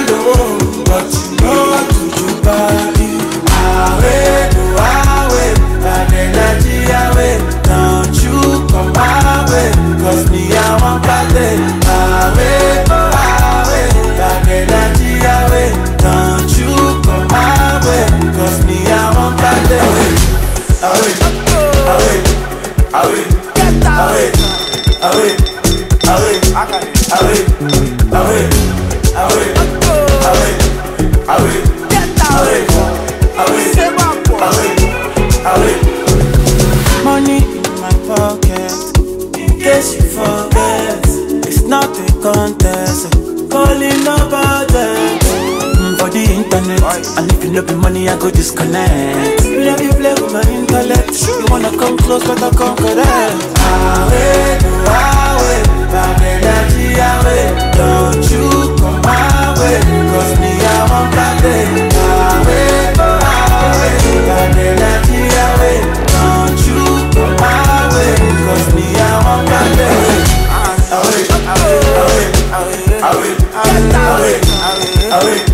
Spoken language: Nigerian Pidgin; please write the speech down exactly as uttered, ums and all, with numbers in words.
low, but you know how to do body. Away, go away, bad energy away. Don't you come my way, cause me I want party. Away, go away, bad energy away. Don't you come my way, cause me I want party. Away, away, away, away, away, away, away, away, away, away, away, away, away, away. Money in my pocket, in case you forget. It's not a contest, calling no budget. Mm, for the internet, and if you love the money, I go disconnect. You love you play with my intellect. You wanna come close, but I come correct. Away, go away, bad energy away. Don't you come my way, cause me I want party. Away, go away, bad energy away. Don't you come my way, cause me I want party. Away, away, away, away, away, away, away.